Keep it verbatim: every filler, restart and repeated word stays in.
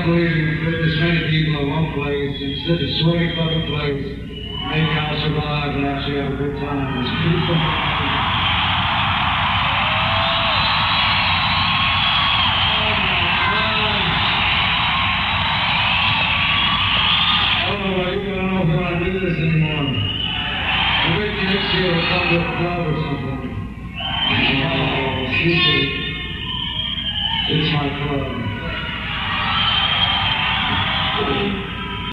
believe you can put this many people in one place in such a sweaty fucking place, make y'all survive and actually have a good time. It's beautiful. Next year we'll come to a club or something. Oh, it's my club.